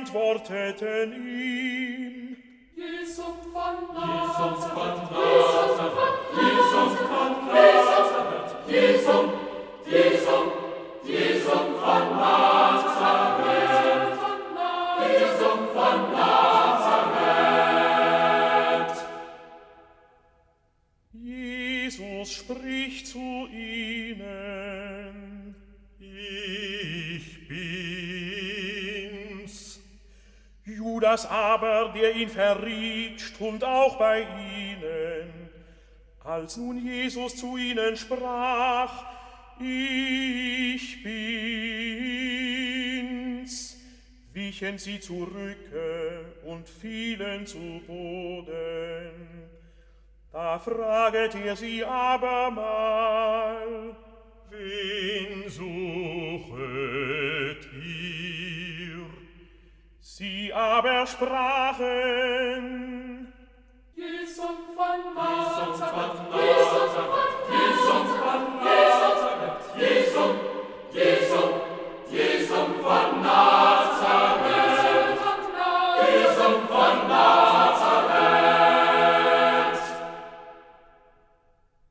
antworteten ihm: Jesum von Nazareth, Jesum von Nazareth, Jesum von Nazareth, Jesum von Nazareth. Jesus spricht zu ihnen: Ich bin's. Judas aber, der ihn verriet, stund auch bei ihnen. Als nun Jesus zu ihnen sprach: Ich bin's, wichen sie zurücke und fielen zu Boden. Da fraget er sie abermal: Wen suchet ihr? Sie aber sprachen: Jesum von Nazareth,